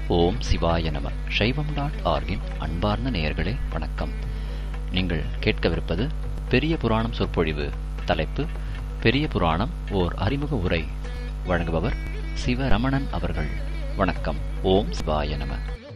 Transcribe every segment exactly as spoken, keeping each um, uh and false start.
ஓம் சிவாய நம. சைவம் டாட் ஆர்கின் அன்பார்ந்த நேயர்களே வணக்கம். நீங்கள் கேட்கவிருப்பது பெரிய புராணம் சொற்பொழிவு. தலைப்பு பெரிய புராணம் ஓர் அறிமுக உரை. வழங்குபவர் சிவரமணன் அவர்கள். வணக்கம். ஓம் சிவாய நம.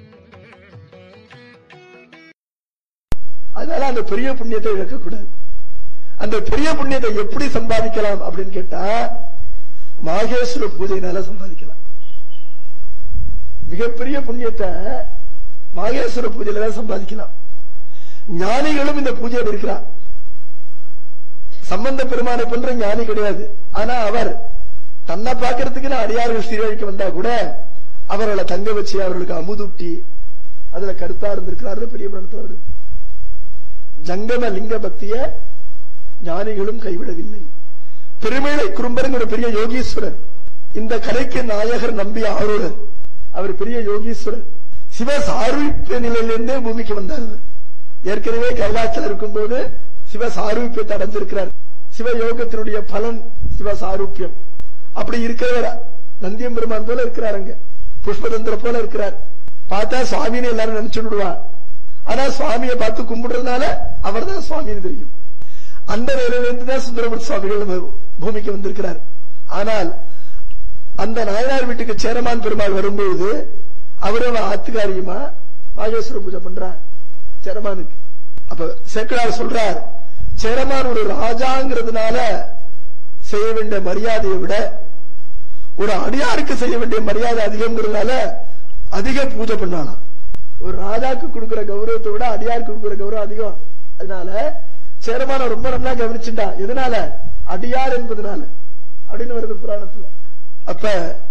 அதனால அந்த பெரிய புண்ணியத்தை இழக்கக்கூடாது. அந்த பெரிய புண்ணியத்தை எப்படி சம்பாதிக்கலாம் அப்படின்னு கேட்டா, மாகேஸ்வர பூஜையினால சம்பாதிக்கலாம். மிகப்பெரிய புண்ணியத்தை மாகேஸ்வர பூஜையில சம்பாதிக்கலாம். ஞானிகளும் இந்த பூஜையில் இருக்கிறார். சம்பந்த பெருமானை போன்ற ஞானி கிடையாது. ஆனா அவர் தன்னை பார்க்கறதுக்கு அடியார்கள் சீரழிக்க வந்தா கூட அவர்களை தங்க வச்சு அவர்களுக்கு அமுதூட்டி அதுல கருத்தா இருந்திருக்கிறாரு. பெரிய புராணத்தில் வருது. ஜங்கம லிங்க பக்திய ஞானிகளும் கைவிடவில்லை. பெருமேளை குறும்பருங்கிற பெரிய யோகீஸ்வரர், இந்த கலைக்கு நாயகர் நம்பிய ஆரூரர், அவர் பெரிய யோகீஸ்வரர். சிவ சாரூபிய நிலையிலிருந்தே பூமிக்கு வந்தார். ஏற்கனவே கைலாசத்தில் இருக்கும் போது சிவ சாரூபியத்தை அடைஞ்சிருக்கிறார். சிவ யோகத்தினுடைய பலன் சிவ சாரூபியம். அப்படி இருக்கிறவர் நந்தியம் பெருமான் போல இருக்கிறார். அங்க புஷ்பதந்திர போல இருக்கிறார். பார்த்தா சுவாமின்னு எல்லாரும் நினைச்சு விடுவார். ஆனா சுவாமியை பார்த்து கும்பிடுறதுனால அவர் தான் சுவாமின்னு தெரியும். அந்த நிலையிலிருந்து தான் சுந்தரமூர்த்தி சுவாமிகள் பூமிக்கு வந்திருக்கிறார். ஆனால் அந்த நாயனார் வீட்டுக்கு சேரமான் பெருமாள் வரும்போது அவரு ஆத்துக்காரியமா மாகேஸ்வர பூஜை பண்றார் சேரமானுக்கு. அப்ப சேக்கலார் சொல்றார், சேரமான் ஒரு ராஜாங்கிறதுனால செய்ய வேண்டிய மரியாதையை விட ஒரு அடியாருக்கு செய்ய வேண்டிய மரியாதை அதிகம்ங்கிறதுனால அதிக பூஜை பண்ணலாம். ஒரு ராஜாக்கு கொடுக்கிற கௌரவத்தை விட அடியாருக்கு கொடுக்கிற கௌரவம் அதிகம். அதனால சேரமான ரொம்ப நல்லா கவனிச்சுட்டா. எதனால? அடியார் என்பதனால அப்படின்னு வருது புராணத்துல. அப்ப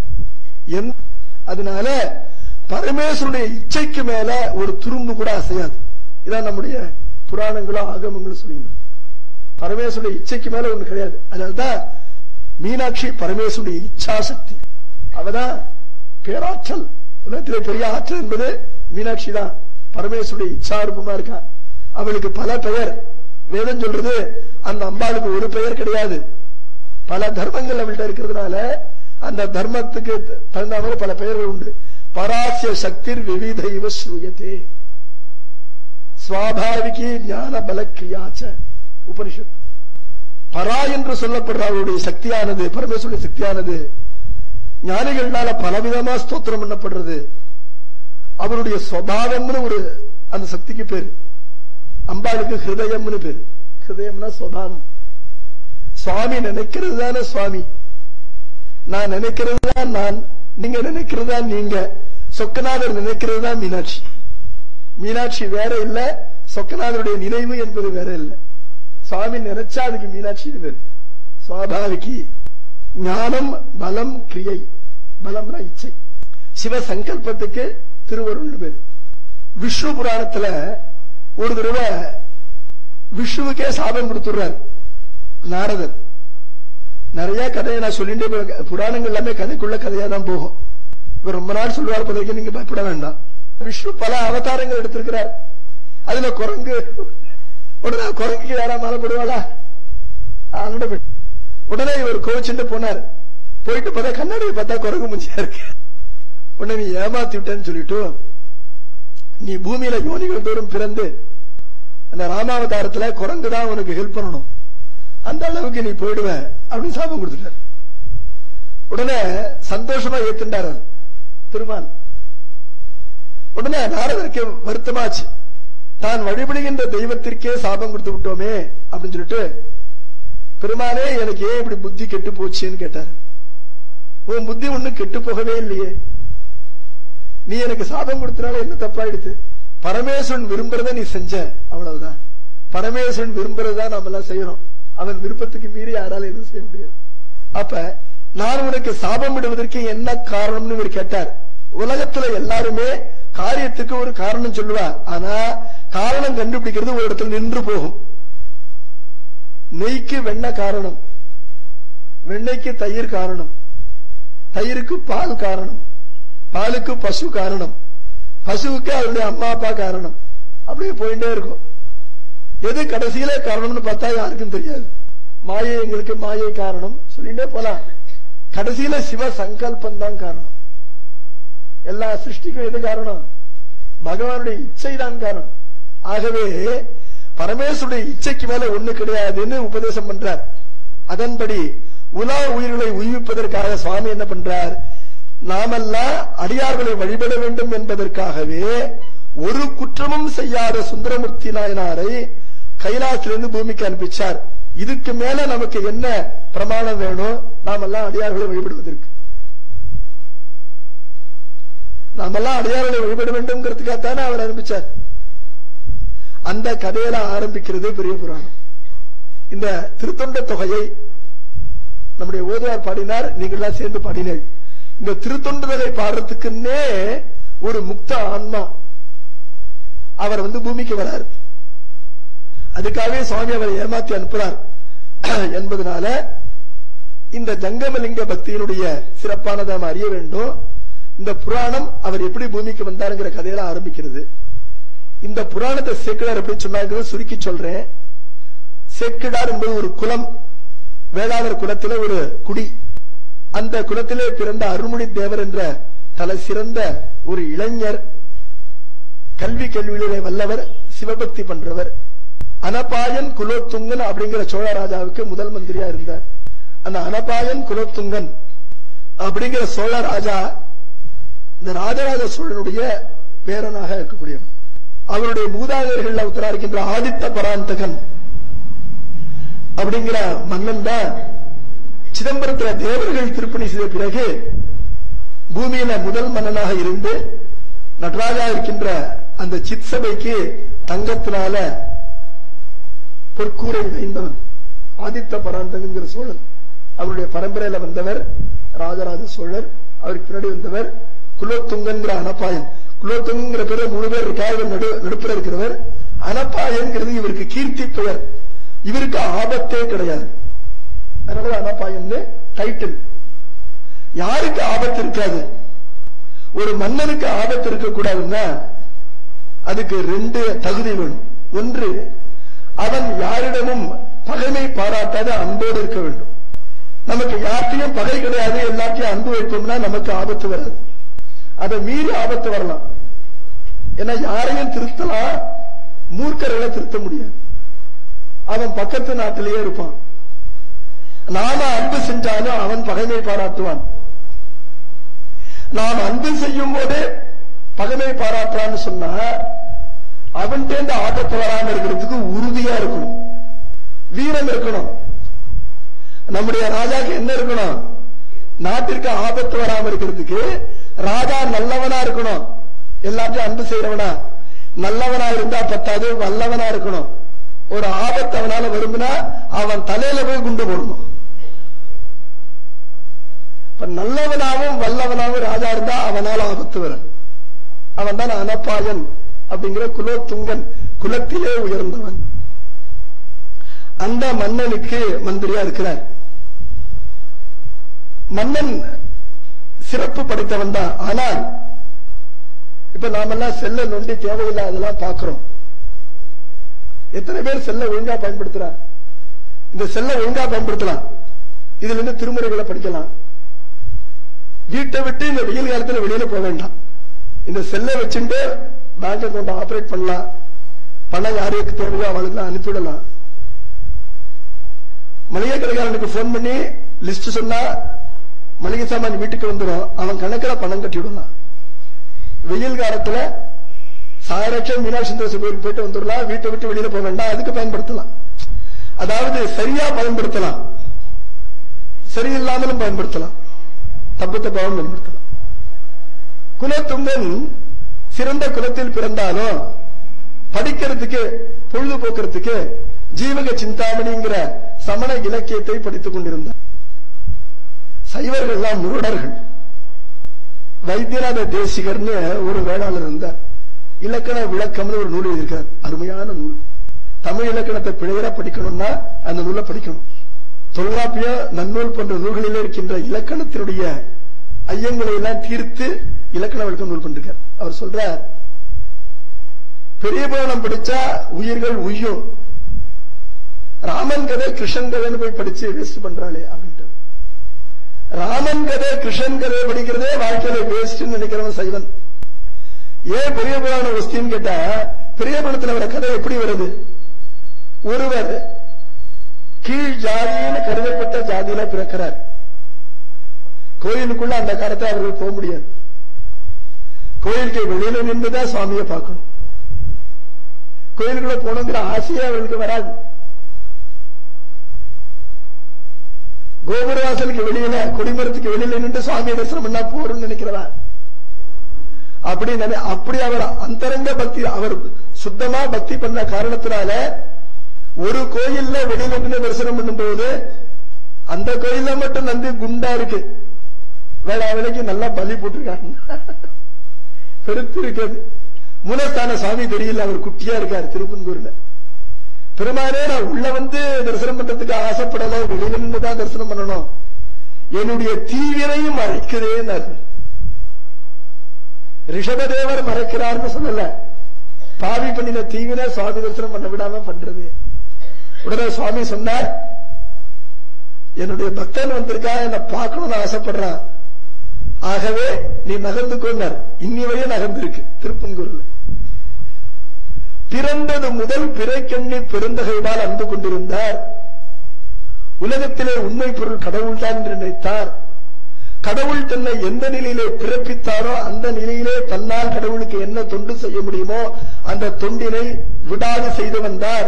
அதனால பரமேஸ்வருடைய இச்சைக்கு மேல ஒரு துரும்பு கூட அசையாது. இதான் நம்முடைய புராணங்களும் ஆகமங்களும் சொல்லிங்க. பரமேஸ்வருடைய இச்சைக்கு மேல ஒண்ணு கிடையாது. அதனால்தான் மீனாட்சி பரமேஸ்வருடைய இச்சா சக்தி. அவதான் பேராற்றல். உலகத்திலே பெரிய ஆற்றல் என்பது மீனாட்சி தான். பரமேஸ்வருடைய இச்சாரூபமா இருக்கா. அவளுக்கு பல பெயர். வேதம் சொல்றது அந்த அம்பாளுக்கு ஒரு பெயர் கிடையாது. பல தர்மங்கள் அவள்கிட்ட இருக்கிறதுனால அந்த தர்மத்துக்கு தகுந்த பல பெயர்கள் உண்டு. பராசிய சக்திர் விவிதைவ ஸ்ரூயதே ஸ்வாபாவிகி ஞான பல கிரியாச்ச உபனிஷத். பரா என்று சொல்லப்படுற அவருடைய சக்தியானது, பரமேஸ்வருடைய சக்தியானது ஞானிகள்னால பலவிதமா ஸ்தோத்திரம் பண்ணப்படுறது. அவருடைய சுபாவம்னு ஒரு அந்த சக்திக்கு பேரு. அம்பாளுக்கு ஹிருதயம்னு பேரு. ஹிருதயம்னா சுபாவம். சுவாமி நினைக்கிறது தானே சுவாமி. நான் நினைக்கிறது தான் நான், நீங்க நினைக்கிறது தான் நீங்க. சொக்கநாதர் நினைக்கிறது தான் மீனாட்சி. மீனாட்சி வேற இல்ல, சொக்கநாதருடைய நினைவு என்பது வேற இல்ல. சுவாமி நினைச்சா அதுக்கு மீனாட்சி பேரு. சுவாபாவிக்கு ஞானம் பலம் கிரியை. பலம்னா இச்சை. சிவ சங்கல்பத்துக்கு திருவருள் பேரு. விஷ்ணு புராணத்துல ஒரு தடவை விஷ்ணுவுக்கே சாபம் கொடுத்துடுறார் நாரதர். நிறைய கதையை நான் சொல்லிட்டே, புராணங்கள் எல்லாமே கதைக்குள்ள கதையா தான் போகும். இவர் ரொம்ப நாள் சொல்லுவார் பதவிக்கு, நீங்க பயப்பட வேண்டாம். விஷ்ணு பல அவதாரங்கள் எடுத்திருக்கிறார். அதுல குரங்கு, உடனே குரங்குக்கு யாரா மாலை போடுவாளா? உடனே இவர் கோவிச்சுட்டு போனார். போயிட்டு பார்த்தா கண்ணாடியை பார்த்தா குரங்கு முஞ்சியா இருக்கு. உடனே நீ ஏமாத்தி விட்டேன்னு சொல்லிட்டு, நீ பூமியில யோனிகள் தோறும் பிறந்து அந்த ராமாவதாரத்துல குரங்கு தான் உனக்கு ஹெல்ப் பண்ணணும், அந்த அளவுக்கு நீ போயிடுவ அப்படின்னு சாபம் கொடுத்துட்டார். உடனே சந்தோஷமா ஏத்துட்டார் திருமால். உடனே நாரதருக்கு வருத்தமாச்சு. தான் வழிபடுகின்ற தெய்வத்திற்கே சாபம் கொடுத்து விட்டோமே அப்படின்னு சொல்லிட்டு, பெருமானே எனக்கு ஏன் இப்படி புத்தி கெட்டு போச்சுன்னு கேட்டார். உன் புத்தி ஒண்ணு கெட்டு போகவே இல்லையே, நீ எனக்கு சாபம் கொடுத்தனால என்ன தப்பாயிடுது? பரமேஸ்வரன் விரும்புறத நீ செஞ்ச, அவ்வளவுதான். பரமேஸ்வரன் விரும்புறதா நாம எல்லாம் செய்யறோம். அவன் விருப்பத்துக்கு மீறி யாரால எதுவும் செய்ய முடியாது. அப்ப நான் உனக்கு சாபம் விடுவதற்கு என்ன காரணம்னு இவர் கேட்டார். உலகத்துல எல்லாருமே காரியத்துக்கு ஒரு காரணம் சொல்லுவார். ஆனா காரணம் கண்டுபிடிக்கிறது ஒரு இடத்துல நின்று போகும். நெய்க்கு வெண்ணெய் காரணம், வெண்ணெய்க்கு தயிர் காரணம், தயிருக்கு பால் காரணம், பாலுக்கு பசு காரணம், பசுவுக்கு அவருடைய அம்மா அப்பா காரணம். அப்படியே போயிட்டே இருக்கும். எது கடைசியில காரணம்னு பார்த்தா யாருக்கும் தெரியாது. மாயை எங்களுக்கு மாயை காரணம் சொல்லிட்டே போலாம். கடைசியில சிவ சங்கல்பம் தான் காரணம். எல்லா சிருஷ்டிக்கும் எது காரணம்? பகவானுடைய இச்சை தான் காரணம். ஆகவே பரமேஸ்வருடைய இச்சைக்கு மேல ஒண்ணு கிடையாதுன்னு உபதேசம் பண்றார். அதன்படி உலா உயிர்களை உய்விப்பதற்காக சுவாமி என்ன பண்றார்? நாமெல்லாம் அடியார்களை வழிபட வேண்டும் என்பதற்காகவே ஒரு குற்றமும் செய்யாத சுந்தரமூர்த்தி நாயனாரை கைலாசிலிருந்து பூமிக்கு அனுப்பிச்சார். இதுக்கு மேல நமக்கு என்ன பிரமாணம் வேணும்? நாமெல்லாம் அடியார்களை வழிபடுவதற்கு. நாமெல்லாம் அடியார்களை வழிபட வேண்டும்ங்கிறதுக்காகத்தானே அவர் அனுப்பிச்சார். அந்த கதையில ஆரம்பிக்கிறது பெரிய புராணம். இந்த திருத்தொண்ட தொகையை நம்முடைய ஓதுவார் பாடினார், நீங்கள்லாம் சேர்ந்து பாடினீர்கள். இந்த திருத்தொண்ட தொகை பாடுறதுக்குன்னே ஒரு முக்த ஆன்மா அவர் வந்து பூமிக்கு வரார். அதுக்காகவே சுவாமி அவரை ஏமாத்தி அனுப்புறார் என்பதனால இந்த ஜங்கமலிங்க பக்தியினுடைய சிறப்பானதை நாம் அறிய வேண்டும். இந்த புராணம் அவர் எப்படி பூமிக்கு வந்தாருங்கிற கதையில ஆரம்பிக்கிறது. இந்த புராணத்தை சேக்கிடார் எப்படி சொன்னாங்க சுருக்கி சொல்றேன். சேக்கிடார் என்பது ஒரு குலம், வேளாளர் குலத்திலே ஒரு குடி. அந்த குலத்திலே பிறந்த அருள்மொழி தேவர் என்ற தலை சிறந்த ஒரு இளைஞர், கல்வி கேள்வியிலே வல்லவர், சிவபக்தி பண்றவர். அனபாயன் குலோத்துங்கன் அப்படிங்கிற சோழ ராஜாவுக்கு முதல் மந்திரியா இருந்தார். அந்த அனபாயன் குலோத்துங்கன் அப்படிங்கிற சோழ ராஜா இந்த ராஜராஜ சோழனுடைய பேரனாக இருக்கக்கூடியவர். அவருடைய மூதாதையர்கள் உத்தரா இருக்கின்ற ஆதித்த பராந்தகன் அப்படிங்கிற மன்னன் தான் சிதம்பரத்தில் தேவர்கள் திருப்பணி செய்த பிறகு பூமியில முதல் மன்னனாக இருந்து நடராஜா இருக்கின்ற அந்த சித் சபைக்கு தங்கத்தினால பொற்கூரை வைந்தவன் ஆதித்த பராந்தகன்கிற சோழன். அவருடைய பரம்பரையில வந்தவர் ராஜராஜ சோழர். அவருக்கு பின்னாடி வந்தவர் குலோத்துங்கன்கிற அனப்பாயன். குலோத்துங்கிற பேர் மூணு பேர் இருக்கார்கள், நடுப்புற இருக்கிறவர். அனப்பாயன்கிறது இவருக்கு கீர்த்தி பெயர், இவருக்கு ஆபத்தே கிடையாது. அதனால அனப்பாயன் டைட்டில். யாருக்கு ஆபத்து இருக்காது? ஒரு மன்னனுக்கு ஆபத்து இருக்கக்கூடாதுன்னா அதுக்கு ரெண்டு தகுதி வேணும். ஒன்று, அவன் யாரிடமும் பகைமை பாராட்டாத அன்போடு இருக்க வேண்டும். நமக்கு யார்த்தையும் பகை கிடையாது, எல்லாத்தையும் அன்பு வைப்போம்னா நமக்கு ஆபத்து வராது. அதை மீறி ஆபத்து வரலாம். ஏன்னா யாரையும் திருத்தலாம், மூர்க்கர்களை திருத்த முடியாது. அவன் பக்கத்து நாட்டிலேயே இருப்பான். நாம அன்பு செஞ்சாலும் அவன் பகைமை பாராட்டுவான். நாம் அன்பு செய்யும் போது பகைமை பாராட்டுறான்னு சொன்னா அவன் தேர்ந்த ஆபத்து வராம இருக்கிறதுக்கு உறுதியா இருக்கணும், வீரம் இருக்கணும். நம்முடைய ராஜாக்கு என்ன இருக்கணும்? நாட்டிற்கு ஆபத்து வராம இருக்கிறதுக்கு ராஜா நல்லவனா இருக்கணும், எல்லாத்தையும் அன்பு செய்யறவனா. நல்லவனா இருந்தா பத்தாது, வல்லவனா இருக்கணும். ஒரு ஆபத்து அவனால வரும்னா அவன் தலையில போய் குண்டு போடணும். நல்லவனாவும் வல்லவனாவும் ராஜா இருந்தா அவனால ஆபத்து வரும். அவன் தான் அனப்பாயன் அப்படிங்கிற குலோத்துங்கன், குலத்திலே உயர்ந்தவன். அந்த மன்னனுக்கு மந்திரியா இருக்கிறார். மன்னன் சிறப்பு படைத்தவன் தான். ஆனால் இப்ப நாமெல்லாம் செல்ல நொண்டி தேவையில்லாதெல்லாம் பார்க்கிறோம். எத்தனை பேர் செல்ல ஒழுங்கா பயன்படுத்துறான்? இந்த செல்ல ஒழுங்கா பயன்படுத்தலாம், இதுல இருந்து திருமுறைகளை படிக்கலாம். வீட்டை விட்டு இந்த வெயில் காலத்துல வெளியில போக வேண்டாம். இந்த செல்லை வச்சுட்டு பேங்க் அக்கௌண்ட் ஆபரேட் பண்ணலாம். பணம் யாருக்கு தேவையோ அவளுக்கு அனுப்பிவிடலாம். மளிகை கடைக்காரனுக்கு போன் பண்ணி லிஸ்ட் சொன்னா மளிகை சாமான் வீட்டுக்கு வந்துடும். அவன் கணக்கில் பணம் கட்டிவிடலாம். வெயில் காலத்துல சாயராட்சம் மீனாட்சி சுந்தரேஸ்வரர் கோயிலுக்கு போயிட்டு வந்துடலாம். வீட்டை விட்டு வெளியில போக வேண்டாம். அதுக்கு பயன்படுத்தலாம். அதாவது சரியா பயன்படுத்தலாம், சரியில்லாமலும் பயன்படுத்தலாம், தப்பு தப்பாவும் பயன்படுத்தலாம். குலத்துங்கன் சிறந்த குலத்தில் பிறந்தாலும் படிக்கிறதுக்கு, பொழுதுபோக்குறதுக்கு ஜீவக சிந்தாமணிங்கிற சமண இலக்கியத்தை படித்துக் கொண்டிருந்தார். சைவர்கள் எல்லாம் முரடர்கள். வைத்தியநாத தேசிகர்னு ஒரு வேளாளர் இருந்தார். இலக்கண விளக்கம்னு ஒரு நூல் எழுதியிருக்கார். அருமையான நூல். தமிழ் இலக்கணத்தை பிழையரா படிக்கணும்னா அந்த நூலை படிக்கணும். தொல்காப்பிய நன்னூல் போன்ற நூல்களிலே இருக்கின்ற இலக்கணத்தினுடைய ஐயங்களை எல்லாம் தீர்த்து இலக்கண விளக்கம் நூல் பண்ணிருக்கார். அவர் சொல்றார், பெரிய புராணம் படிச்சா உயிர்கள் உய்யும், ராமன் கதை கிருஷ்ணன் கதைன்னு போய் படிச்சு வேஸ்ட் பண்றாளே அப்படின்ட்டு. ராமன் கதை கிருஷ்ணன் கதை படிக்கிறதே வாழ்க்கையில வேஸ்ட்னு நினைக்கிறவன் சைவன். ஏன் பெரிய புராண வஸ்தின்னு கேட்டா, பெரிய புராணத்துல வர கதை எப்படி வருது? ஒருவர் கீழ் ஜாதின்னு கருதப்பட்ட ஜாதியில பிறக்கிறார். கோயிலுக்குள்ள அந்த காலத்தை அவர்கள் போக முடியாது. கோயிலுக்கு வெளியில நின்றுதான் சுவாமியை பார்க்கணும். கோயிலுக்குள்ள போகணுங்கிற ஆசையே அவர்களுக்கு வராது. கோபுர வாசலுக்கு வெளியில, கொடிமரத்துக்கு வெளியில நின்று சுவாமியை தரிசனம் பண்ணா போறோம்னு நினைக்கிறவா. அப்படி அப்படி அவர் அந்தரங்க பக்தி, அவர் சுத்தமா பக்தி பண்ண காரணத்தினால ஒரு கோயில்ல வெளியில நின்று தரிசனம் பண்ணும் போது அந்த கோயில்ல மட்டும் நந்தி குண்டா இருக்கு, வேளா வேலைக்கு நல்லா பலி போட்டிருக்காங்க, பெருத்து இருக்கிறது. மூலஸ்தான சுவாமி தெரியல, அவர் குட்டியா இருக்காரு திருப்பன்கூர்ல. பெருமானே நான் உள்ள வந்து தரிசனம் பண்றதுக்கு ஆசைப்படல, வெளியில நின்றுதான் தரிசனம் பண்ணணும், என்னுடைய தீவிரையும் மறைக்கிறேன். ரிஷபதேவர் மறைக்கிறார்னு சொல்லல, பாவி பண்ணின தீவிர சுவாமி தரிசனம் பண்ண விடாம பண்றது. உடனே சுவாமி சொன்னார், என்னுடைய பக்தன் வந்திருக்கா, என்ன பார்க்கணும்னு ஆசைப்படுறான், ஆகவே நீ நகர்ந்து கொண்டார். இன்னி வரையும் நகர்ந்திருக்கு திருப்பன்கூர்ல. பிறந்தது முதல் பிறைக்கண்ணி பெருந்தகைவால் அன்பு கொண்டிருந்தார். உலகத்திலே உண்மை பொருள் கடவுள் தான் என்று நினைத்தார். கடவுள் தன்னை எந்த நிலையிலே பிறப்பித்தாரோ அந்த நிலையிலே தன்னால் கடவுளுக்கு என்ன தொண்டு செய்ய முடியுமோ அந்த தொண்டினை விடாது செய்து வந்தார்.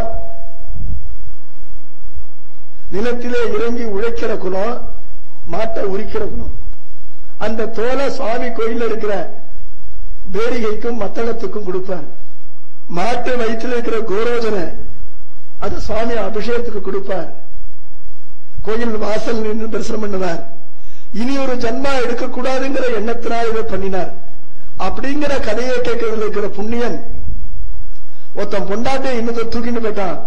நிலத்திலே இறங்கி உழைக்கிற குணம், மாட்டை உரிக்கிற குணம். அந்த தோலை சுவாமி கோயில் இருக்கிற பேரிகைக்கும் மத்தளத்துக்கும் கொடுப்பார். மாட்டு வயிற்றில் இருக்கிற கோரோஜனை அது சுவாமி அபிஷேகத்துக்கு கொடுப்பார். கோயில் வாசல் நின்று தரிசனம் பண்ணுவார். இனி ஒரு ஜன்மா எடுக்கக்கூடாதுங்கிற எண்ணத்தினால் இதை பண்ணினார். அப்படிங்கிற கதையை கேட்கறதுல இருக்கிற புண்ணியன் ஒருத்தன் பொண்டாட்டை இன்னத்தை தூக்கிட்டு போயிட்டான்.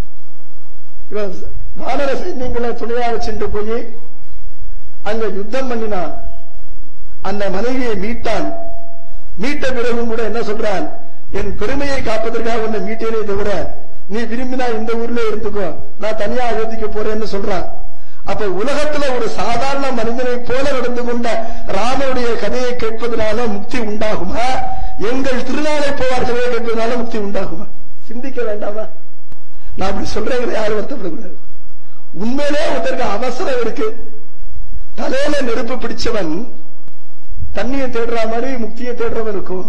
இவன் வானர சைன்யங்களை துணையா வச்சுட்டு போய் அங்க யுத்தம் பண்ணினான். அந்த மனைவியை மீட்டான். மீட்ட பிறகும் கூட என்ன சொல்றான், என் பெருமையை காப்பதற்காக உன்னை மீட்டேனே தவிர நீ விரும்பினா இந்த ஊர்ல இருந்துக்கோ, நான் தனியா அயோத்திக்கு போறேன்னு சொல்றான். அப்ப உலகத்துல ஒரு சாதாரண மனிதனை போல நடந்து கொண்ட ராமனுடைய கதையை கேட்பதனால முக்தி உண்டாகுமா, எங்கள் திருநாளை போவார் கதையை கேட்பதனால முக்தி உண்டாகுமா? சிந்திக்க வேண்டாமா? நான் அப்படி சொல்றேன், யாரும் வருத்தப்படக்கூடாது. உண்மையிலே ஒருத்தருக்கு அவசரம் இருக்கு. தலையில நெருப்பு பிடிச்சவன் தண்ணியை தேடுற மாதிரி முக்தியை தேடுறவன் இருக்கும்.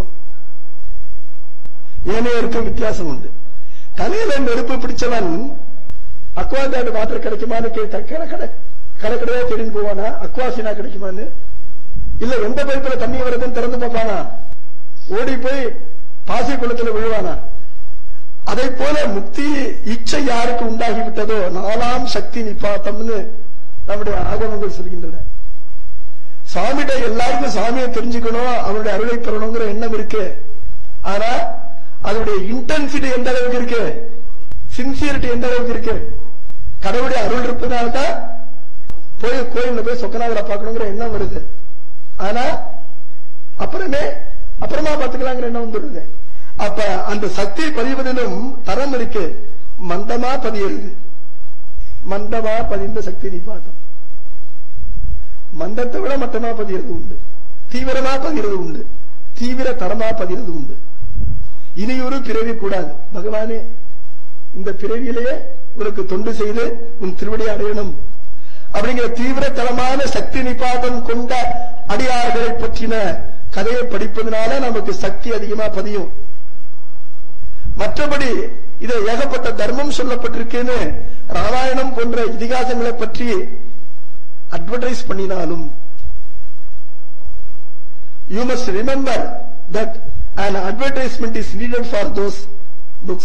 ஏனையோருக்கும் வித்தியாசம் உண்டு. தலையில நெருப்பு பிடிச்சவன் அக்வாகார்டு வாட்டர் கிடைக்குமான்னு கடை கடைக்கடையா தெரிந்து போவானா, அக்வாசினா கிடைக்குமான்னு, இல்ல எந்த பைப்புல தண்ணி வருதுன்னு திறந்து பார்ப்பானா, ஓடி போய் பாசி குளத்துல விழுவானா? அதை போல முக்தி இச்சை யாருக்கு உண்டாகிவிட்டதோ நாலாம் சக்தி நிப்பாத்தம்னு நம்முடைய ஆகமங்கள் சொல்கின்றன. சாமிகிட்ட எல்லாருக்கும் சாமியை தெரிஞ்சுக்கணும், அவருடைய அருளை பெறணுங்கிற எண்ணம் இருக்கு. ஆனா அதனுடைய இன்டென்சிட்டி எந்த அளவுக்கு இருக்கு, சின்சியரிட்டி எந்த அளவுக்கு இருக்கு? கடவுளுடைய அருள் இருப்பதால்தான் போய் கோயில்ல போய் சொக்கநாதரை பார்க்கணுங்கிற எண்ணம் வருது. ஆனா அப்புறமே அப்புறமா பார்த்துக்கலாங்கிற எண்ணம் வந்துடுது. அப்ப அந்த சக்தி பதிவதிலும் தரம் இருக்கு. மந்தமா பதியிறது, மந்தமா பதிந்த சக்தி நிப்பாட்டம். மந்தத்தை விட மட்டமா பதிகிறது உண்டு, தீவிரமா பதிகிறது உண்டு, தீவிர தரமா பதிகிறது உண்டு. இனியொரு பிறவி கூடாது. பகவானே இந்த பிறவியிலேயே உனக்கு தொண்டு செய்து உன் திருவடி அடையணும் அப்படிங்கிற தீவிர தரமான சக்தி நிபாதம் கொண்ட அடியார்களை பற்றின கதையை படிப்பதனால நமக்கு சக்தி அதிகமா பதியும். மற்றபடி இதை ஏகப்பட்ட தர்மம் சொல்லப்பட்டிருக்கேன்னு ராமாயணம் போன்ற இதிகாசங்களை பற்றி அட்வர்டைஸ் பண்ணினாலும் you must remember that an advertisement is needed for those books.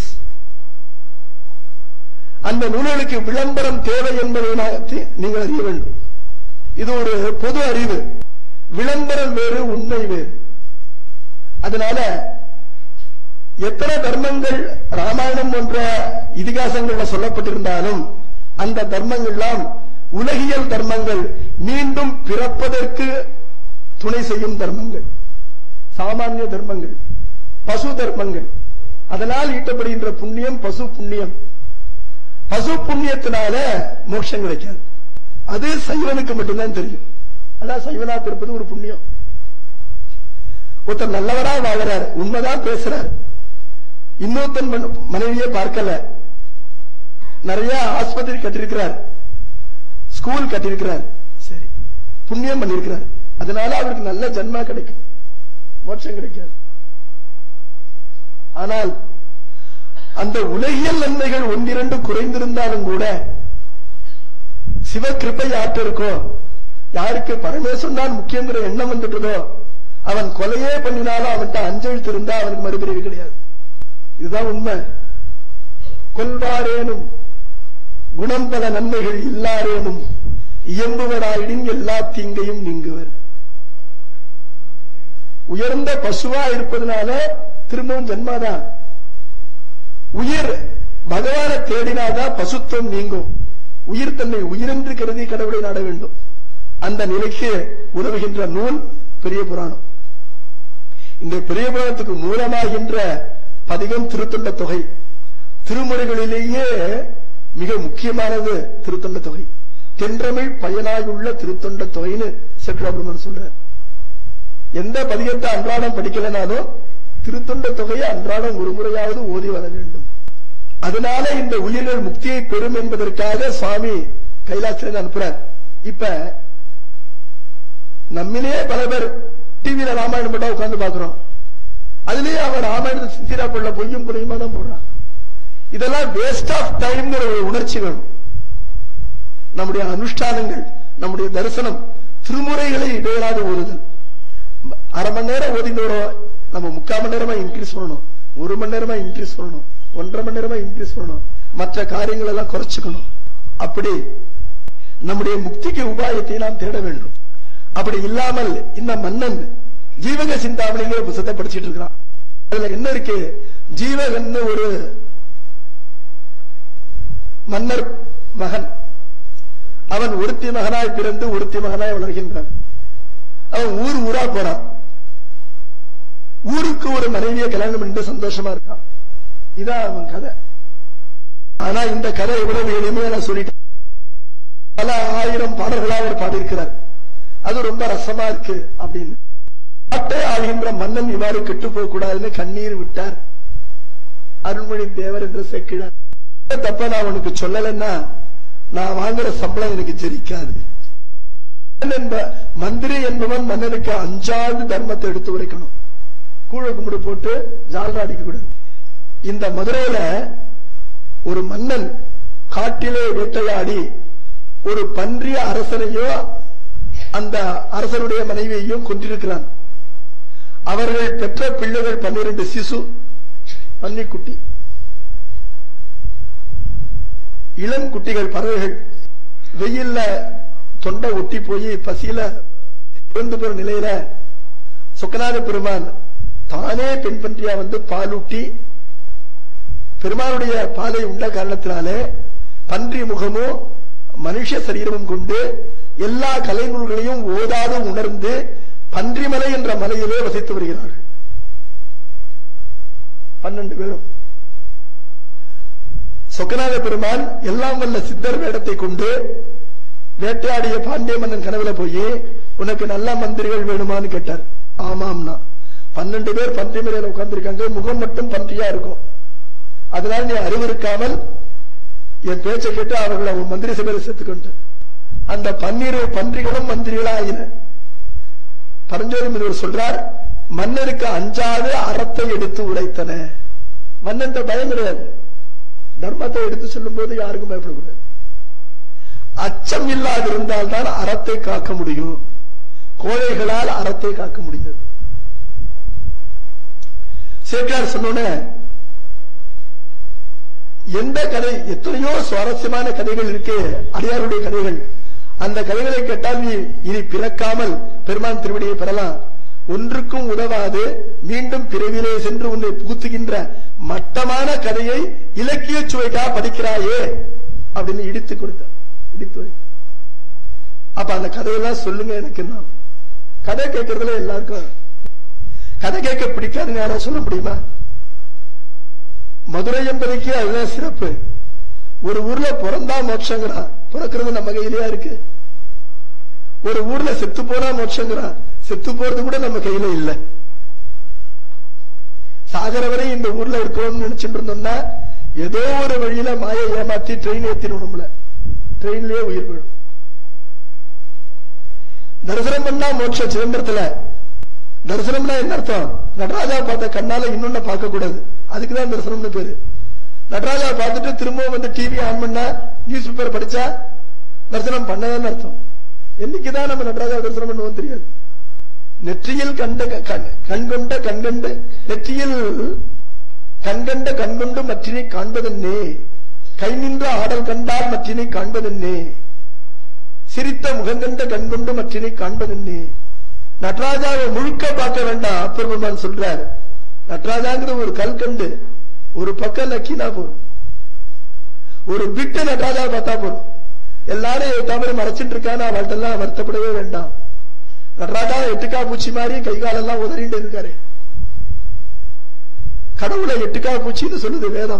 அந்த நூல்களுக்கு விளம்பரம் தேவை என்பதை நீங்கள் அறிய வேண்டும். இது ஒரு பொது அறிவு. விளம்பரம் வேறு, உண்மை வேறு. அதனால எத்தனை தர்மங்கள் ராமாயணம் போன்ற இதிகாசங்கள்ல சொல்லப்பட்டிருந்தாலும் அந்த தர்மங்கள்லாம் உலகியல் தர்மங்கள், மீண்டும் பிறப்பதற்கு துணை செய்யும் தர்மங்கள், சாமானிய தர்மங்கள், பசு தர்மங்கள். அதனால் ஈட்டப்படுகின்ற புண்ணியம் பசு புண்ணியம். பசு புண்ணியத்தினால மோட்சம் கிடைக்காது. அது சைவனுக்கு மட்டும்தான் தெரியும். அதான் சைவனாக இருப்பது ஒரு புண்ணியம். ஒருத்தர் நல்லவரா வாழறாரு, உண்மைதான் பேசுறாரு, இன்னொருத்தன் மனைவியே பார்க்கல, நிறைய ஆஸ்பத்திரி கட்டிருக்கிறார், ஸ்கூல் கட்டிருக்கிறார், சரி புண்ணியம் பண்ணிருக்கிறார், அதனால அவருக்கு நல்ல ஜன்மா கிடைக்கும், மோட்சம் கிடைக்காது. ஆனால் அந்த உலகியல் நன்மைகள் ஒன்றிரண்டு குறைந்திருந்தாலும் கூட சிவ கிருபை யாற்று இருக்கோ, யாருக்கு பரமேஸ்வரன் தான் முக்கியங்கிற எண்ணம் வந்துட்டதோ, அவன் கொலையே பண்ணினாலும் அவன்கிட்ட அஞ்செழுத்து இருந்தா அவனுக்கு மறுபிரிவு கிடையாது. இதுதான் உண்மை. கொல்வாரேனும் குணம் பல நன்மைகள் இல்லாரேனும் இயம்புவராயிடின் எல்லா தீங்கையும் நீங்குவர். உயர்ந்த பசுவா இருப்பதனால திரும்பவும் ஜன்மாதான். உயிர் பகவான தேடினாதான் பசுத்துவம் நீங்கும். உயிர் தன்னை உயிரென்று கருதி கடவுளை நாட வேண்டும். அந்த நிலைக்கு உதவுகின்ற நூல் பெரிய புராணம். இந்த பெரிய புராணத்துக்கு மூலமாகின்ற பதிகம் திருத்தொண்ட தொகை. திருமுறைகளிலேயே மிக முக்கியமானது திருத்தொண்ட தொகை. தென்றமிழ் பயனாயுள்ள திருத்தொண்ட தொகைன்னு செக்ராபுரமன் சொல்றார். எந்த பதிகத்தை அன்றாடம் படிக்கலனாலும் திருத்தொண்ட தொகையை அன்றாடம் ஒரு முறையாவது ஓதி வர வேண்டும். அதனால இந்த உயிர்கள் முக்தியை பெறும் என்பதற்காக சுவாமி கைலாசத்தில் அனுப்புறார். இப்ப நம்மிலேயே பல பேர் டிவியில ராமாயணம் போட்டா உட்கார்ந்து பாக்குறோம். அதுலயே அவன் ராமாயணத்தை சித்திரா போடல, பொய்யும் புரியுமா தான் போடுறான். இதெல்லாம் வேஸ்ட் ஆஃப் டைம்ங்கிற ஒரு உணர்ச்சி வேணும். நம்முடைய அனுஷ்டானங்கள், நம்முடைய தரிசனம், திருமுறைகளை இடையலாத ஓதுதல். அரை மணி நேரம் ஓதினோம், நம்ம முக்கால் மணி நேரமா இன்க்ரீஸ் பண்ணணும், ஒரு மணி நேரமா இன்க்ரீஸ் பண்ணணும், ஒன்றரை மணி நேரமா இன்க்ரீஸ் பண்ணணும், மற்ற காரியங்கள் எல்லாம் குறைச்சுக்கணும். அப்படி நம்முடைய முக்திக்கு உபாயத்தை நாம் தேட வேண்டும். அப்படி இல்லாமல் இந்த மன்னன் ஜீவக சிந்தாமணிங்கிற புத்தகத்தை படிச்சுட்டு இருக்கிறான். அதுல என்ன இருக்கு? ஜீவகன் ஒரு மன்னர் மகன், அவன் ஒருத்தி மகனாய் பிறந்து ஒருத்தி மகனாய் வளர்கின்றான். அவன் ஊர் ஊரா போறான். ஊருக்கு ஒரு மனைவியை கல்யாணம் பண்ணிட்டு சந்தோஷமா இருக்கான். இதான் அவன் கதை. ஆனா இந்த கதை எவ்வளவு எளிமையா நான் சொல்லிட்டேன். பல ஆயிரம் பாடல்களா அவர் பாடியிருக்கிறார். அது ரொம்ப ரசமா இருக்கு அப்படின்னு. நாட்டை ஆளுகின்ற மன்னன் இவ்வாறு கெட்டு போக கூடாதுன்னு கண்ணீர் விட்டார் அருள்மொழி தேவர் என்ற செக்கிழார். தப்ப நான் உனக்கு சொல்லலன்னா நான் வாங்குற சம்பளம் எனக்கு ஜெரிக்காது. மந்திரி என்பவன் மன்னனுக்கு அஞ்சாவது தர்மத்தை எடுத்து உரைக்கணும். கூழ கும்பிடு போட்டு ஜால்ரா அடிக்க கூடாது. இந்த மதுரையில ஒரு மன்னன் காட்டிலே வேட்டையாடி ஒரு பன்றிய அரசனையோ அந்த அரசனுடைய மனைவியையும் கொண்டிருக்கிறான். அவர்கள் பெற்ற பிள்ளைகள் பன்னிரண்டு சிசு பன்னிக்குட்டி, இளம் குட்டிகள், பறவைகள். வெயில்ல தொண்டை ஒட்டி போய் பசியில இறந்து போற நிலையில சொக்கநாத பெருமான் தானே பெண் பன்றியா வந்து பாலூட்டி பெருமானுடைய பாலை உண்ட காரணத்தினாலே பன்றி முகமும் மனுஷ சரீரமும் கொண்டு எல்லா கலைநூல்களையும் ஓதாது உணர்ந்து பன்றிமலை என்ற மலையிலே வசித்து வருகிறார்கள். பன்னெண்டு பேரும். சொக்கநாத பெருமான் எல்லாம் வல்ல சித்தர் வேடத்தை கொண்டு வேட்டையாடிய பாண்டிய மன்னன் கனவுல போய் உனக்கு நல்ல மந்திரிகள் வேணுமான்னு கேட்டார். ஆமாம்னா பன்னெண்டு பேர் பன்றி மலையில உட்கார்ந்துருக்காங்க, முகம் மட்டும் பன்றியா இருக்கும். அதனால நீ அறிவிருக்காமல் என் பேச்சை கேட்டு அவர்களை அவன் மந்திரி சபையில சேர்த்துக்கொண்டு அந்த பன்னிரு பன்றிகளும் மந்திரிகளா ஆயின. பரஞ்சோதி முனிவர் சொல்றார், மன்னருக்கு அஞ்சாது அறத்தை எடுத்து உரைத்தன. மன்னன் பயம் கிடையாது. தர்மத்தை எடுத்து சொல்லும் போது யாருக்கும் பயப்படக்கூடாது. அச்சம் இல்லாது இருந்தால் தான் அறத்தை காக்க முடியும். கோழைகளால் அறத்தை காக்க முடியாது. சேக்கிழார் சொன்னோன்னே எந்த கதை, எத்தனையோ சுவாரஸ்யமான கதைகள் இருக்கு அடியாருடைய கதைகள். அந்த கதைகளை கேட்டால் நீ இனி பிறக்காமல் பெருமான் திருவடியை பெறலாம். ஒன்றுக்கும் உதவாது மீண்டும் பிறவிலே சென்று உன்னை புகுத்துகின்ற மட்டமான கதையை இலக்கிய சுவைக்காக படிக்கிறாயே அப்படின்னு இடித்து கொடுத்தார். இடித்து வைத்தார். அப்ப அந்த கதையெல்லாம் சொல்லுங்க எனக்கு. என்ன கதை கேட்கறதுல எல்லாருக்கும் கதை கேட்க பிடிக்காதுன்னு யாரா சொல்ல முடியுமா? மதுரை என்பதைக்கு அதுதான் சிறப்பு. ஒரு ஊர்ல பிறந்தா மோட்சங்கிறான். பிறக்கிறது நம்ம கையிலேயா இருக்கு? ஒரு ஊர்ல செத்து போனா மோட்சங்கிறான். செத்து போறது கூட நம்ம கையில இல்ல. சாகர வரை இந்த ஊர்ல இருக்கணும்னு நினைச்சுட்டு இருந்தோம்னா ஏதோ ஒரு வழியில மாயை ஏமாத்தி ட்ரெயின் ஏத்தினோம்ல, ட்ரெயின்லயே உயிர் போயிடும். தரிசனம் பண்ணா மோட்சம். சிதம்பரத்துல தரிசனம்னா என்ன அர்த்தம்? நடராஜா பார்த்த கண்ணால இன்னொன்னு பார்க்க கூடாது, அதுக்குதான் தரிசனம்னு பேரு. நடராஜா பார்த்துட்டு திரும்பவும் வந்து டிவி ஆன் பண்ணா, நியூஸ் பேப்பர் படிச்சா தரிசனம் பண்ணதான்னு அர்த்தம். என்னைக்குதான் நம்ம நடராஜா தரிசனம் பண்ணுவோம் தெரியாது. நெற்றியில் கண்ட கண்கொண்ட கண்கண்டு நெற்றியில் கண்கண்ட கண்கொண்டு மற்றினை காண்பதென்னே, கை நின்ற ஆடல் கண்டால் மற்றினை காண்பதென்னே, சிரித்த முகங்கண்ட கண்கொண்டு மற்றினை காண்பதென்னே. நடராஜாவை முழுக்க பார்க்க வேண்டாம். அப்பர் பெருமான் சொல்றார், நடராஜாங்கிற ஒரு கல் கண்டு ஒரு பக்கம் நக்கினா போதும், ஒரு பிட்டு நடராஜா பார்த்தா போதும். எல்லாரும் தவிர மறைச்சிட்டு இருக்கான்னு அவள்கிட்ட வருத்தப்படவே வேண்டாம். நடராஜா எட்டுக்கா பூச்சி மாதிரி கை காலெல்லாம் உதறிட்டு இருக்காரு. கடவுளை எட்டுக்கா பூச்சின்னு சொல்லுது வேதம்.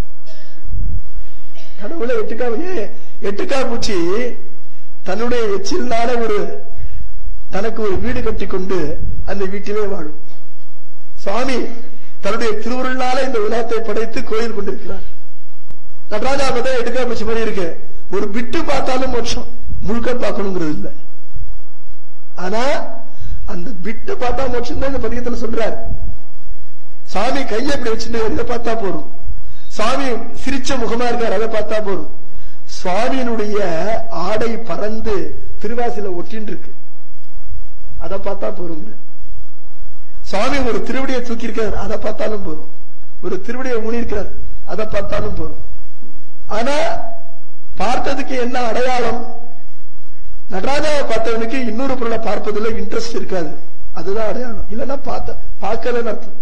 கடவுளை எட்டுக்கா எட்டுக்கா பூச்சி தன்னுடைய எச்சில்னால ஒரு தனக்கு ஒரு வீடு கட்டி கொண்டு அந்த வீட்டிலே வாழும். சுவாமி தன்னுடைய திருவுருளால இந்த உலகத்தை படைத்து கோயில் கொண்டிருக்கிறார். நடராஜா பார்த்தா எட்டுக்கா பூச்சி மாதிரி இருக்கு. ஒரு விட்டு பார்த்தாலும் மோட்சம், முழுக்க பார்க்கணுங்கிறது இல்லை. ஆனா அந்த விட்டு பார்த்தா மோட்சம் தான் இந்த பதிகத்தில் சொல்றார். சாமி கையை இப்படி வச்சுட்டு இதை பார்த்தா போறோம், சாமி சிரிச்ச முகமா இருக்கார் அதை பார்த்தா போறோம், சுவாமியினுடைய ஆடை பறந்து திருவாசில ஒட்டின்னு இருக்கு அதை பார்த்தா போறோம், சுவாமி ஒரு திருவடியை தூக்கி இருக்கார் அதை பார்த்தாலும் போறோம், ஒரு திருவடியை ஊனி இருக்கிறார் அதை பார்த்தாலும் போறோம். ஆனா பார்த்ததுக்கு என்ன அடையாளம்? நடராஜாவை பார்த்தவனுக்கு இன்னொரு பொருளை பார்ப்பதில் இன்ட்ரெஸ்ட் இருக்காது, அதுதான் அடையாளம். இல்லைன்னா பார்த்த பார்க்கலன்னு அர்த்தம்.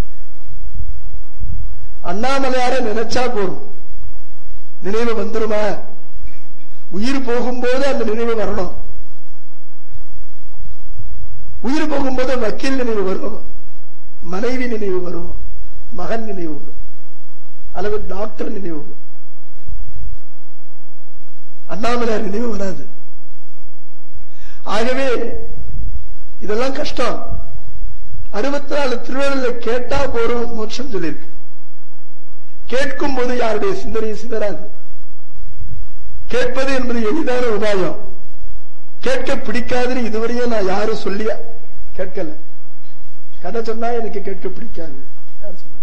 அண்ணாமலையார நினைச்சா போறோம், நினைவு வந்துருமா? உயிர் போகும்போது அந்த நினைவு வரணும். உயிர் போகும்போது வக்கீல் நினைவு வரும், மனைவி நினைவு வரும், மகன் நினைவு வரும், அல்லது டாக்டர் நினைவு வரும். அண்ணாமலையார் நினைவு வராது. ஆகவே இதெல்லாம் கஷ்டம். அறுபத்தி நாலு திருவள்ளுவர்ல கேட்டா போறோம் மோட்சம் சொல்லியிருக்கு. கேட்கும் போது யாருடைய சிந்தனையும் சிதறாது. கேட்பது என்பது எளிதான உபாயம். கேட்க பிடிக்காதுன்னு இதுவரையும் நான் யாரும் சொல்லி கேட்கல. கதை சொன்னா எனக்கு கேட்க பிடிக்காது யார் சொன்ன?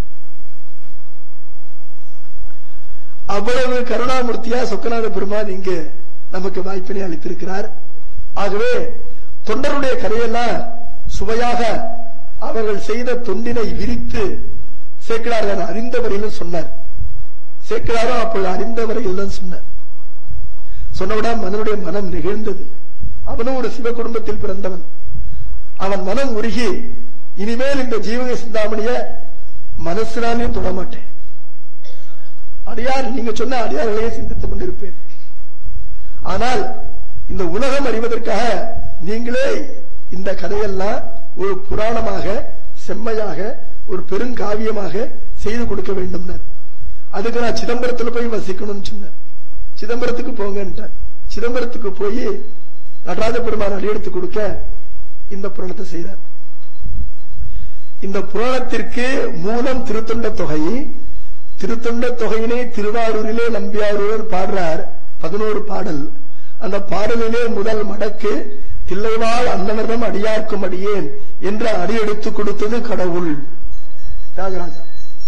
அவ்வளவு கருணாமூர்த்தியா சொக்கநாத பெருமான் இங்கு நமக்கு வாய்ப்பினை அளித்திருக்கிறார். ஆகவே தொண்டருடைய கதையெல்லாம் சுவையாக அவர்கள் செய்த தொண்டினை விரித்து சேக்கிழார் அறிந்த வரையிலும் சொன்னார். சேக்கிழாரும் அப்போது அறிந்த வரையில் தான் சொன்னார். சொன்னவிட மனனுடைய மனம் நிகழ்ந்தது. அவனும் ஒரு சிவ குடும்பத்தில் பிறந்தவன். அவன் மனம் உருகி இனிமேல் இந்த ஜீவக சிந்தாமணிய மனசினாலையும் தொடமாட்டேன், அடியார் நீங்க சொன்ன அடியார்களையே சிந்தித்துக் கொண்டிருப்பேன். ஆனால் இந்த உலகம் அறிவதற்காக நீங்களே இந்த கதையெல்லாம் ஒரு புராணமாக செம்மையாக ஒரு பெருங்காவியமாக செய்து கொடுக்க வேண்டும். அதுக்கு நான் சிதம்பரத்தில் போய் வசிக்கணும்னு சொன்னேன். சிதம்பரத்துக்கு போங்கன்ட்டார். சிதம்பரத்துக்கு போய் நடராஜ பெருமான் அடியெடுத்து கொடுக்க இந்த புராணத்தை செய்தார். இந்த புராணத்திற்கு மூலம் திருத்தொண்ட தொகை. திருத்தொண்ட தொகையினை திருவாரூரிலே நம்பியாரூர் பாடுறார், பதினோரு பாடல். அந்த பாடலிலே முதல் மடக்கு தில்லைவாழ் அந்தனர்தம் அடியார்க்கும் அடியேன் என்ற அடி எடுத்து கொடுத்தது கடவுள் தியாகராஜா.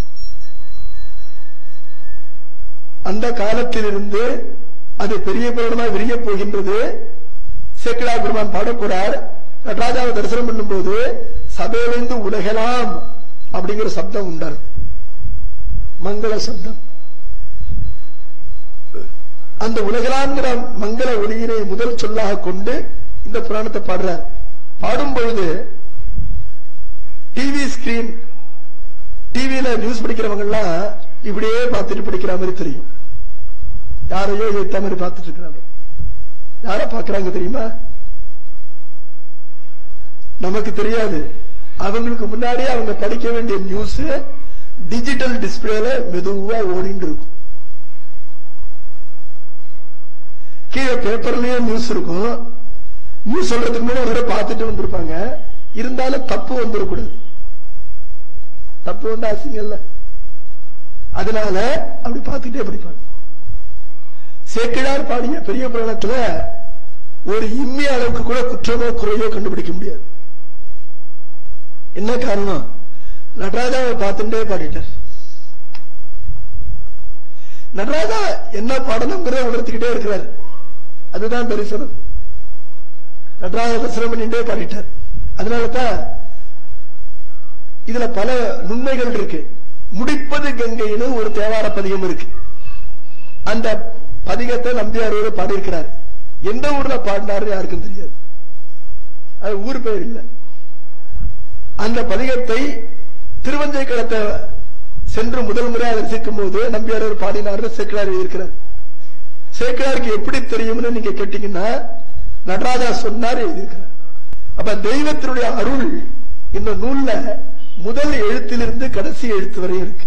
அந்த காலத்திலிருந்து அது பெரிய புராணமாக விரிய போகின்றது. சேக்கிழார் பெருமான் பாட போறார். நடராஜாவை தரிசனம் பண்ணும் போது சபையிலிருந்து உலகலாம் அப்படிங்கிற சப்தம் உண்டார், மங்கள சப்தம். அந்த உலகலாங்கிற மங்கள ஒளியினை முதல் சொல்லாக கொண்டு இந்த புராணத்தை பாடுறார். பாடும்பொழுது டிவி ஸ்கிரீன், டிவியில நியூஸ் படிக்கிறவங்க எல்லாம் இப்படியே பார்த்துட்டு படிக்கிற மாதிரி தெரியும். யாரையோ ஏத்த மாதிரி பார்த்துட்டு இருக்கிறாங்க. யார பாக்குறாங்க தெரியுமா? நமக்கு தெரியாது. அவங்களுக்கு முன்னாடியே அவங்க படிக்க வேண்டிய நியூஸ் டிஜிட்டல் டிஸ்பிளேல மெதுவா ஓடிட்டு இருக்கும். கீழே பேப்பர்லயே நியூஸ் இருக்கும், நீ சொல்றதுக்கு முன்னாடி அவரை பார்த்துட்டு வந்திருப்பாங்க. இருந்தாலும் தப்பு வந்துடக்கூடாது. தப்பு வந்து அசிங்கல்ல, அதனால அப்படி பார்த்துட்டே படிப்பாங்க. சேக்கிழார் பாடிய பெரிய புராணத்துல ஒரு இம்மி அளவுக்கு கூட குற்றமோ குறையோ கண்டுபிடிக்க முடியாது. என்ன காரணம்? நடராஜாவை பார்த்துட்டே பாடிட்டார். நடராஜா என்ன பாடணுங்கிறத உணர்த்திக்கிட்டே இருக்கிறார். அதுதான் தரிசனம். நடராஜ தரிசனம் பண்ணிட்டே பாடிட்டார். அதனாலதான் இதுல பல நுண்மைகள் இருக்கு. முடிப்பது கங்கைன்னு ஒரு தேவார பதிகம் இருக்கு. அந்த பதிகத்தை நம்பியாரோடு பாடியிருக்கிறார். எந்த ஊர்ல பாடினாரு யாருக்கும் தெரியாது. அது ஊர் பெயர் இல்லை. அந்த பதிகத்தை திருவஞ்சை களத்தை சென்று முதல் முறை அதை ரசிக்கும் போது நம்பியாரோடு பாடினார் சேக்கிழார் இருக்கிறார். சேக்கிழாருக்கு எப்படி தெரியும்னு நீங்க கேட்டீங்கன்னா நடராஜா சொன்னார் எழுதியிருக்கிறார். அப்ப தெய்வத்தினுடைய அருள் இந்த நூல்ல முதல் எழுத்திலிருந்து கடைசி எழுத்து வரை இருக்கு.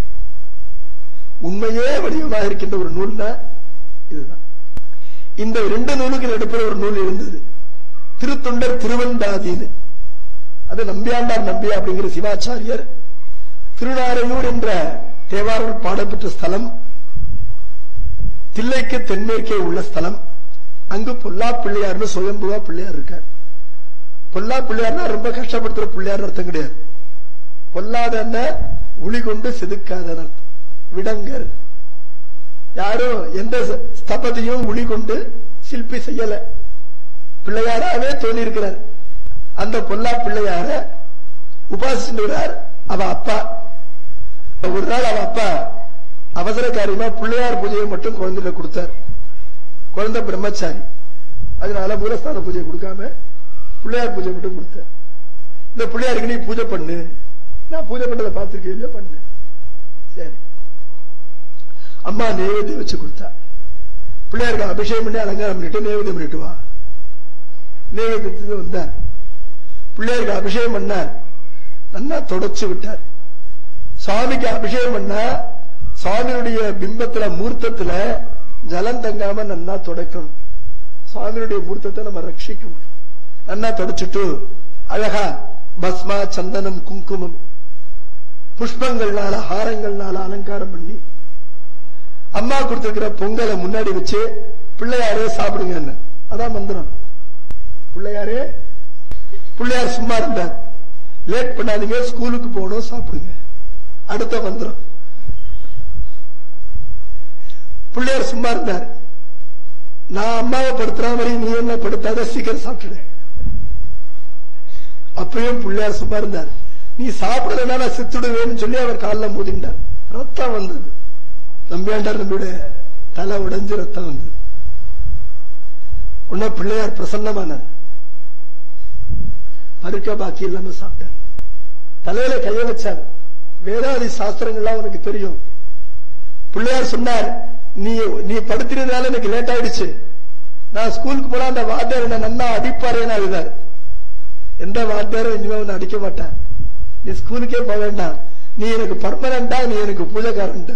உண்மையே வடிவமாக இருக்கின்ற ஒரு நூல்னா இதுதான். இந்த ரெண்டு நூலுக்கு நடுப்புற ஒரு நூல் இருந்தது, திருத்தொண்டர் திருவந்தாதின்னு. அது நம்பியாண்டார் நம்பியா அப்படிங்கிற சிவாச்சாரியர் திருநாரையூர் என்ற தேவாரூர் பாடப்பெற்ற ஸ்தலம், தில்லைக்கு தென்மேற்கே உள்ள ஸ்தலம். அங்கு பொல்லா பிள்ளையார்னு சுயம்புவா பிள்ளையார் இருக்கார். பொல்லா பிள்ளையார்னா ரொம்ப கஷ்டப்படுத்துற பிள்ளையார் அர்த்தம் கிடையாது. பொல்லாத உளி கொண்டு செதுக்காத அர்த்தம். விடங்கர் யாரும் எந்த ஸ்தபதியும் உளி கொண்டு சிற்பி செய்யல, பிள்ளையாராவே தோணி இருக்கிறார். அந்த பொல்லா பிள்ளையார உபாசிச்சுறார் அவ அப்பா. ஒரு நாள் அவ அப்பா அவசர காரியமா பிள்ளையார் பூஜையை மட்டும் குழந்தைல கொடுத்தார். குழந்தை பிரம்மச்சாரி, அதனால மூலஸ்தான பூஜை கொடுக்காம பிள்ளையார் பூஜை மட்டும் கொடுத்தார். இந்த பிள்ளையாருக்கு நீ பூஜை பண்ணு, நான் பூஜை பண்ணதை பார்த்திருக்கேன் பண்ணு. சரி, அம்மா நைவேத்தியம் வச்சு கொடுத்தா. பிள்ளையாருக்கு அபிஷேகம் பண்ணி அலங்காரம் பண்ணிட்டு நைவேத்தியம் பண்ணிட்டு வா. நைவேத்தியத்துக்கு வந்தார். பிள்ளையாருக்கு அபிஷேகம் பண்ணார், நல்லா தொடச்சு விட்டார். சுவாமிக்கு அபிஷேகம் பண்ணா சுவாமியுடைய பிம்பத்துல மூர்த்தத்துல ஜலம் தங்காம நன்னா தொடக்கணும். சுவாமியுடைய மூர்த்தத்தை நம்ம ரட்சிக்கணும். நன்னா தொடச்சிட்டு அழகா பஸ்மா சந்தனம் குங்குமம் புஷ்பங்கள்னால ஹாரங்கள்னால அலங்காரம் பண்ணி அம்மா கொடுத்திருக்கிற பொங்கலை முன்னாடி வச்சு பிள்ளையாரே சாப்பிடுங்க. அதான் மந்திரம். பிள்ளையாரே பிள்ளையார் சும்மா இருந்தார். லேட் பண்ணாதீங்க, ஸ்கூலுக்கு போகணும், சாப்பிடுங்க. அடுத்த மந்திரம். பிள்ளையார் சும்மா இருந்தார். நான் அம்மாவை படுத்துற மாதிரி நீ என்ன படுத்தாத, சீக்கிரம் சாப்பிட்டுடு. அப்பயும் பிள்ளையார் சும்மா இருந்தார். நீ சாப்பிடலன்னா நான் செத்துடுவேன்னு சொல்லி அவர் காலில் மோதிண்டார். ரத்தம் வந்தது. நம்பியாண்டார் நம்மளுடைய தலை உடைஞ்சு ரத்தம் வந்தது. உன்ன பிள்ளையார் பிரசன்னமானார். பருக்க பாக்கி இல்லாம சாப்பிட்டார். தலையில கைய வச்சார். வேதாதி சாஸ்திரங்கள்லாம் உனக்கு தெரியும். பிள்ளையார் சொன்னார், நீ நீ படுத்தினதால எனக்கு லேட் ஆயிடுச்சு, நான் ஸ்கூலுக்கு போனா அந்த வாத்தியார் என்ன நன்னா அடிப்பாரேன்னு அழுதார். எந்த வாத்தியாரும் இனிமே உன்னை அடிக்க மாட்டேன், நீ ஸ்கூலுக்கே போக வேண்டாம், நீ எனக்கு பர்மனண்டா, நீ எனக்கு பூஜைக்காரன்.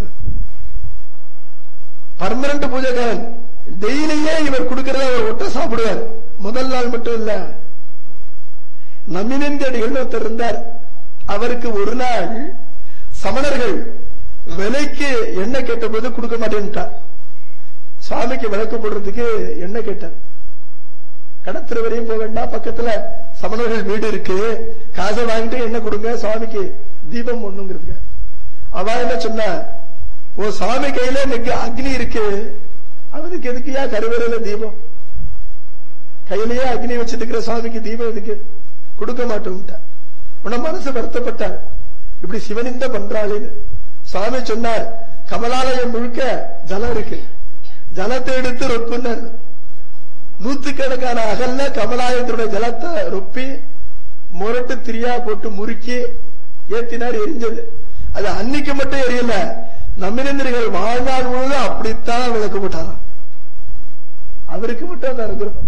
பர்மனண்ட் பூஜைக்காரன். டெய்லியே இவர் கொடுக்கறத அவர் ஒட்ட சாப்பிடுவார். முதல் நாள் மட்டும் இல்ல. நமினந்தடிகள் ஒருத்தர் இருந்தார். அவருக்கு ஒரு நாள் சமணர்கள் விலைக்கு எண்ணெய் கேட்ட போது கொடுக்க மாட்டேன்ட்டார். சுவாமிக்கு விளக்கு போடுறதுக்கு எண்ணெய் கேட்டார். கடத்திர வரையும் போக வேண்டாம், பக்கத்துல சமணர்கள் வீடு இருக்கு, காசை வாங்கிட்டு எண்ணெய் கொடுங்க, சுவாமிக்கு தீபம் ஒண்ணுங்கிறதுக்கு. அவ என்ன சொன்னா, ஓ சுவாமி கையில இன்னைக்கு அக்னி இருக்கு, அவனுக்கு எதுக்குயா கருவறையில தீபம், கையிலேயே அக்னி வச்சிட்டு இருக்கிற சுவாமிக்கு தீபம் எதுக்கு, கொடுக்க மாட்டோம்ட்டா. உன மனசு வருத்தப்பட்டார், இப்படி சிவனிந்த பண்றாளின்னு. சுவாமி சொன்னார், கமலாலயம் முழுக்க ஜலம் இருக்கு, ஜலத்தை எடுத்து ரொப்புனார். நூத்துக்கணக்கான அகல்ல கமலாலயத்தினுடைய ஜலத்தை ரொப்பி முரட்டு திரியா போட்டு முறுக்கி ஏத்தினார். எரிஞ்சது. அது அன்னைக்கு மட்டும் எரியல, நம்பினந்திரிகள் வாழ்நாள் முழுவதும் அப்படித்தான் விளக்கு போட்டாராம். அவருக்கு மட்டும் அந்த அனுகிரகம்.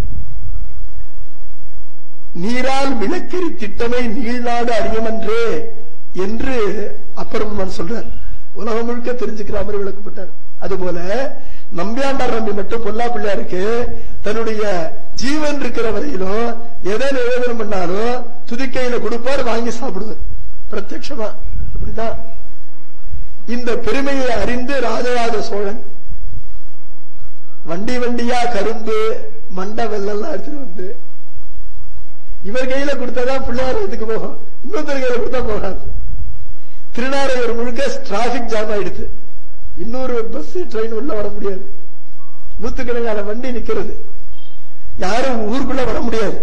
நீரால் விளக்கெரி திட்டமை நீள்நாடு அறியமன்றே என்று அப்பரமன் சொல்றார். உலகம் முழுக்க தெரிஞ்சுக்கிற மாதிரி விளக்கப்பட்டார். அதுபோல நம்பியாண்டார் நம்பி மட்டும் பொல்லா பிள்ளையாருக்கு தன்னுடைய ஜீவன் இருக்கிற வரையிலும் எதை நிவேதனம் பண்ணாலும் துதிக்கையில கொடுப்பார், வாங்கி சாப்பிடுவார் பிரத்யட்சமா. இப்படிதான் இந்த பெருமையை அறிந்து ராஜராஜ சோழன் வண்டி வண்டியா கரும்பு மண்ட வெள்ளெல்லாம் எடுத்துட்டு வந்து இவர் கையில கொடுத்தாதான் பிள்ளையாரத்துக்கு போகும், இன்னொருத்தர் கையில கொடுத்தா போகாது. திருநாரையூர் முழுக்க டிராபிக் ஜாம் ஆயிடுது, இன்னொரு பஸ் ட்ரெயின் உள்ள வர முடியாது, நூத்துக்கணக்கான வண்டி நிக்கிறது, யாரும் ஊருக்குள்ள வர முடியாது.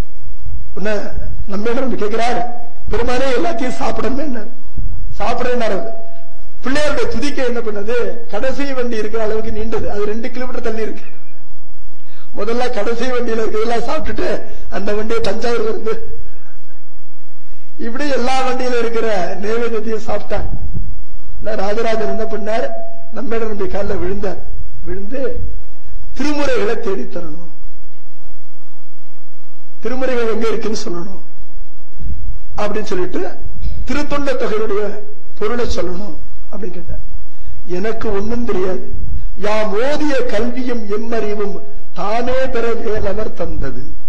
நம்ம கேட்கிறாரு, பெருமானே எல்லாத்தையும் சாப்பிடணுமே, சாப்பிடறாரு. பிள்ளையாருடைய துதிக்க என்ன பண்ணது, கடைசி வண்டி இருக்கிற அளவுக்கு நீண்டது, அது ரெண்டு கிலோமீட்டர் தள்ளி இருக்கு. முதல்ல கடைசி வண்டியில இருக்கிறதெல்லாம் சாப்பிட்டுட்டு அந்த வண்டியை தஞ்சாவூர் வருது, இப்படி எல்லா வண்டியில இருக்கிற நைவேத்தியத்தையும் சாப்பிட்டாங்க. ராஜராஜன் என்ன பண்ணார், நம்ம நம்பி காலில் விழுந்தார். விழுந்து திருமுறைகளை தேடி தரணும், திருமுறைகள் எங்க இருக்குன்னு சொல்லணும் அப்படின்னு சொல்லிட்டு திருத்தொண்ட தொகையுடைய பொருளை சொல்லணும் அப்படின்னு கேட்டார். எனக்கு ஒண்ணும் தெரியாது, யாம் ஓதிய கல்வியும் எம்மறிவும் தானே பெற வேலவர் தந்தது.